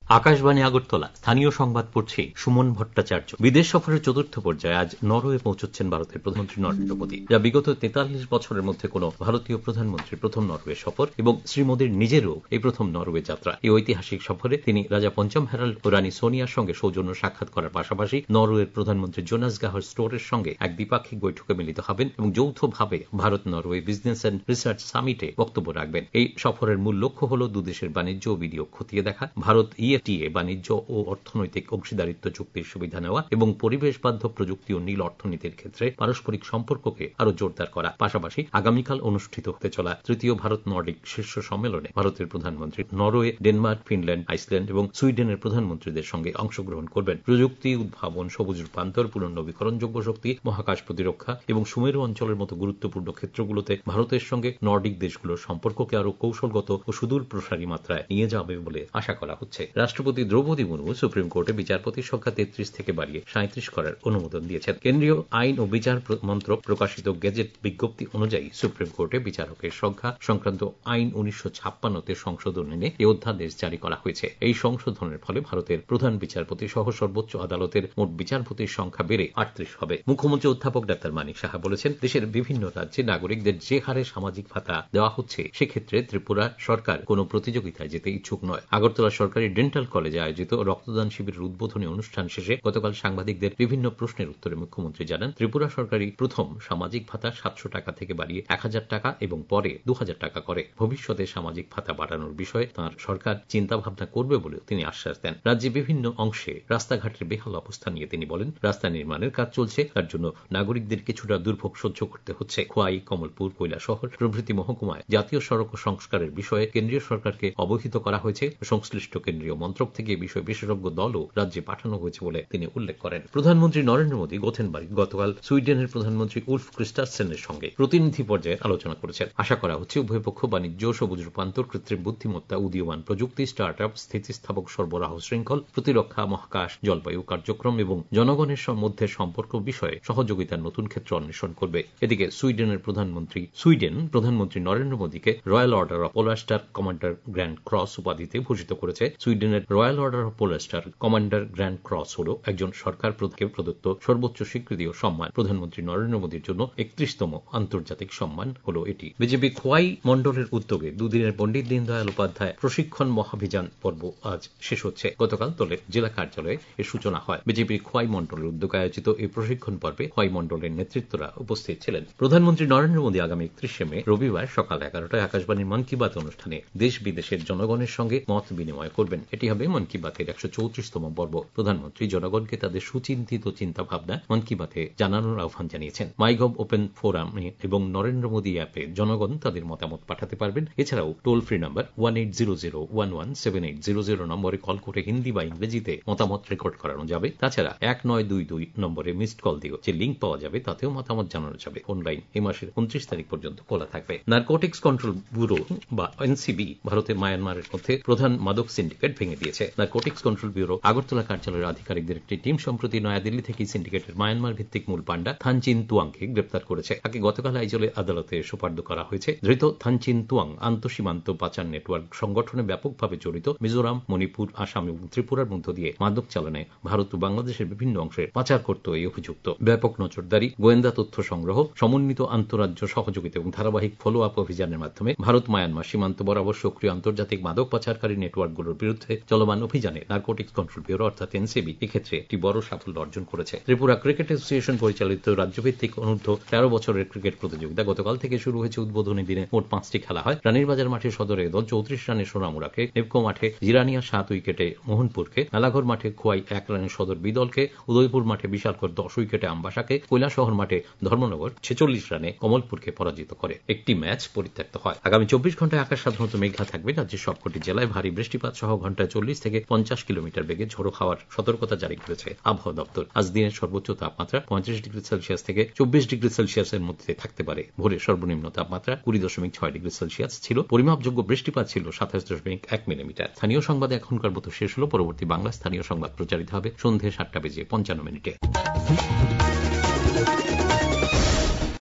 আকাশবাণী আগরতলা স্থানীয় সংবাদ পড়ছি সুমন ভট্টাচার্য। বিদেশ সফরের চতুর্থ পর্যায়ে আজ নরওয়ে পৌঁছচ্ছেন ভারতের প্রধানমন্ত্রী নরেন্দ্র মোদী, যা বিগত ৪৩ বছরের মধ্যে কোন ভারতীয় প্রধানমন্ত্রীর প্রথম নরওয়ে সফর এবং শ্রী মোদীর নিজেরও এই প্রথম নরওয়ে যাত্রা। এই ঐতিহাসিক সফরে তিনি রাজা পঞ্চম হ্যারাল্ড ও রানী সোনিয়ার সঙ্গে সৌজন্য সাক্ষাৎ করার পাশাপাশি নরওয়ের প্রধানমন্ত্রী জোনাস গাহার স্টোরের সঙ্গে এক দ্বিপাক্ষিক বৈঠকে মিলিত হবেন এবং যৌথভাবে Bharat Norway business and research সামিটে বক্তব্য রাখবেন। এই সফরের মূল লক্ষ্য হল দুদেশের বাণিজ্য ও বিনিয়োগ খতিয়ে দেখা, ভারত ইএফটিএ বাণিজ্য ও অর্থনৈতিক অংশীদারিত্ব চুক্তির সুবিধা নেওয়া এবং পরিবেশ বান্ধব প্রযুক্তি ও নীল অর্থনীতির ক্ষেত্রে পারস্পরিক সম্পর্ককে আরো জোরদার করা। পাশাপাশি আগামীকাল অনুষ্ঠিত হতে চলা তৃতীয় ভারত নর্ডিক শীর্ষ সম্মেলনে ভারতের প্রধানমন্ত্রী নরওয়ে, ডেনমার্ক, ফিনল্যান্ড, আইসল্যান্ড এবং সুইডেনের প্রধানমন্ত্রীদের সঙ্গে অংশগ্রহণ করবেন। প্রযুক্তি, উদ্ভাবন, সবুজ রূপান্তর, পুনর্নবীকরণযোগ্য শক্তি, মহাকাশ প্রতিরক্ষা এবং সুমেরু অঞ্চলের মতো গুরুত্বপূর্ণ ক্ষেত্রগুলোতে ভারতের সঙ্গে নর্ডিক দেশগুলোর সম্পর্ককে আরো কৌশলগত ও সুদূর প্রসারী মাত্রায় নিয়ে যাবে বলে আশা করা হচ্ছে। রাষ্ট্রপতি দ্রৌপদী মুর্মু সুপ্রিম কোর্টে বিচারপতির সংখ্যা ৩৩ থেকে বাড়িয়ে ৩৭ করার অনুমোদন দিয়েছেন। কেন্দ্রীয় আইন ও বিচার মন্ত্রক প্রকাশিত গেজেট বিজ্ঞপ্তি অনুযায়ী সুপ্রিম কোর্টে বিচারকের সংখ্যা সংক্রান্ত আইন ১৯৫৬-তে সংশোধন এনে এই অধ্যাদেশ জারি করা হয়েছে। এই সংশোধনের ফলে ভারতের প্রধান বিচারপতি সহ সর্বোচ্চ আদালতের মোট বিচারপতির সংখ্যা বেড়ে ৩৮ হবে। মুখ্যমন্ত্রী অধ্যাপক ডাক্তার মানিক সাহা বলেছেন, দেশের বিভিন্ন রাজ্যে নাগরিকদের যে হারে সামাজিক ভাতা দেওয়া হচ্ছে সেক্ষেত্রে ত্রিপুরা সরকার কোনো প্রতিযোগিতায় যেতে ইচ্ছুক নয়। আগরতলা সরকারি ডেন্টাল কলেজে আয়োজিত রক্তদান শিবিরের উদ্বোধনী অনুষ্ঠান শেষে গতকাল সাংবাদিকদের বিভিন্ন প্রশ্নের উত্তরে মুখ্যমন্ত্রী জানান, ত্রিপুরা সরকারই প্রথম সামাজিক ভাতা ৭০০ টাকা থেকে বাড়িয়ে ১,০০০ টাকা এবং পরে ২,০০০ টাকা করে। ভবিষ্যতে সামাজিক ভাতা বাড়ানোর বিষয়ে তাঁর সরকার চিন্তাভাবনা করবে বলেও তিনি আশ্বাস দেন। রাজ্যে বিভিন্ন অংশে রাস্তাঘাটের বেহাল অবস্থা নিয়ে তিনি বলেন, রাস্তা নির্মাণের কাজ চলছে, তার জন্য নাগরিকদের কিছুটা দুর্ভোগ সহ্য করতে হচ্ছে। খোয়াই, কমলপুর, কৈলাসহর প্রভৃতি মহকুমায় জাতীয় সড়ক সংস্কারের বিষয়ে কেন্দ্রীয় সরকারকে অবহিত করা হয়েছে। সংশ্লিষ্ট কেন্দ্রীয় মন্ত্রক থেকে এই বিষয়ে বিশেষজ্ঞ দলও রাজ্যে পাঠানো হয়েছে বলে তিনি উল্লেখ করেন। প্রধানমন্ত্রী নরেন্দ্র মোদী গোথেনবার্গ গতকাল সুইডেনের প্রধানমন্ত্রী উলফ ক্রিস্টারসেনের সঙ্গে প্রতিনিধি পর্যায়ে আলোচনা করেছেন। আশা করা হচ্ছে উভয় পক্ষ বাণিজ্য, সবুজ রূপান্তর, কৃত্রিম বুদ্ধিমত্তা, উদীয়মান প্রযুক্তি, স্টার্ট আপ, স্থিতিস্থাপক সরবরাহ শৃঙ্খল, প্রতিরক্ষা, মহাকাশ, জলবায়ু কার্যক্রম এবং জনগণের মধ্যে সম্পর্ক বিষয়ে সহযোগিতার নতুন ক্ষেত্র অন্বেষণ করবে। এদিকে সুইডেন প্রধানমন্ত্রী নরেন্দ্র মোদীকে Royal Order of Polar Star Commander Grand Cross উপাধিতে ভূষিত করেছে। সুইডেনের Royal Order of Polar Star Commander Grand Cross হল একজন সরকার প্রদত্ত সর্বোচ্চ স্বীকৃতি ও সম্মান। প্রধানমন্ত্রী নরেন্দ্র মোদীর জন্য ৩১তম আন্তর্জাতিক সম্মান হল এটি। বিজেপি খোয়াই মন্ডলের উদ্যোগে দুদিনের পণ্ডিত দীনদয়াল উপাধ্যায় প্রশিক্ষণ মহাভিযান পর্ব আজ শেষ হচ্ছে। গতকাল দলের জেলা কার্যালয়ে এর সূচনা হয়। বিজেপির খোয়াই মন্ডলের উদ্যোগে আয়োজিত এই প্রশিক্ষণ পর্বে খোয়াই মন্ডলের নেতৃত্বরা উপস্থিত ছিলেন। প্রধানমন্ত্রী নরেন্দ্র মোদী আগামী ৩১শে মে রবিবার সকাল ১১টায় আকাশবাণীর মন কি বাত অনুষ্ঠানে দেশ বিদেশের জনগণের সঙ্গে মত বিনিময় করবেন। এটি হবে মন কি বাতের ১৩৪তম পর্ব। প্রধানমন্ত্রী জনগণকে তাদের সুচিন্তিত চিন্তাভাবনা মন কি বাতে জানানোর আহ্বান জানিয়েছেন। মাইগভ ওপেন ফোরামে এবং নরেন্দ্র মোদী অ্যাপে জনগণ তাদের মতামত পাঠাতে পারবেন। এছাড়াও টোল ফ্রি নাম্বার 1800117800 নম্বরে কল করে হিন্দি বা ইংরেজিতে মতামত রেকর্ড করানো যাবে। তাছাড়া 1922 নম্বরে মিসড কল দিয়েও যে লিঙ্ক পাওয়া যাবে তাতেও মতামত জানানো যাবে। অনলাইন এই মাসের 29 তারিখ পর্যন্ত খোলা থাকবে। নারকোটিক্স কন্ট্রোল ব্যুরো বা এনসিবি ভারতে মায়ানমারের মধ্যে প্রধান মাদক সিন্ডিকেট ভেঙে দিয়েছে। নারকোটিক্স কন্ট্রোল ব্যুরো আগরতলা কার্যালয়ের আধিকারিকদের একটি টিম সম্প্রতি নয়াদিল্লি থেকে সিন্ডিকেটের মায়ানমার ভিত্তিক মূল পান্ডা থানচিন তুয়াংকে গ্রেপ্তার করেছে। তাকে গতকাল আইজলে আদালতে সোপর্দ করা হয়েছে। ধৃত থানচিন তুয়াং আন্তঃসীমান্ত পাচার নেটওয়ার্ক সংগঠনে ব্যাপকভাবে জড়িত। মিজোরাম, মণিপুর, আসাম এবং ত্রিপুরার মধ্য দিয়ে মাদক চালানে ভারত ও বাংলাদেশের বিভিন্ন অংশে পাচার করত এই অভিযুক্ত। ব্যাপক নজরদারি, গোয়েন্দা তথ্য সংগ্রহ, সমন্বিত আন্তঃরাজ্য সহযোগিতা এবং ধারাবাহিক ফলো আপ অভিযানের মাধ্যমে ভারত মায়ানমার সীমান্ত বরাবর সক্রিয় আন্তর্জাতিক মাদক পাচারকারী নেটওয়ার্কগুলোর বিরুদ্ধে চলমান অভিযানে নারকোটিক্স কন্ট্রোল ব্যুরো অর্থাৎ এনসিবি এক্ষেত্রে একটি বড় সাফল্য অর্জন করেছে। ত্রিপুরা ক্রিকেট অ্যাসোসিয়েশন পরিচালিত রাজ্যভিত্তিক অনূর্ধ্ব 13 বছরের ক্রিকেট প্রতিযোগিতা গতকাল থেকে শুরু হয়েছে। উদ্বোধনী দিনে মোট 5টি খেলা হয়। রানীরবাজার মাঠে সদরে দল 34 রানে সোনামুড়াকে, নেপকো মাঠে জিরানিয়া 7 উইকেটে মোহনপুরকে, মেলাঘর মাঠে খোয়াই 1 রানে সদর বিদলকে, উদয়পুর মাঠে বিশালকর 10 উইকেটে আমবাসাকে, কৈলাসহর মাঠে ধর্মনগর 46 রানে কমলপুরকে পরাজিত করে। একটি ম্যাচ পরিত্যক্ত হয়। আগামী 24 ঘন্টায় আকাশ সাধারণত মেঘলা থাকবে। রাজ্যের সবকটি জেলায় ভারী বৃষ্টিপাত সহ ঘন্টায় 40 থেকে 50 কিলোমিটার বেগে ঝোড়ো হাওয়ার সতর্কতা জারি করেছে আবহাওয়া দপ্তর। আজ দিনের সর্বোচ্চ তাপমাত্রা 35 ডিগ্রি সেলসিয়াস থেকে 24 ডিগ্রি সেলসিয়াসের মধ্যে থাকতে পারে। ভোরের সর্বনিম্ন তাপমাত্রা 20.6 ডিগ্রি সেলসিয়াস ছিল। পরিমাপযোগ্য বৃষ্টিপাত ছিল 27.1 মিলিমিটার। স্থানীয় সংবাদ এখনকার মতো শেষ হলো। পরবর্তী বাংলা স্থানীয় সংবাদ প্রচারিত হবে সন্ধ্যে 7:55 মিনিটে।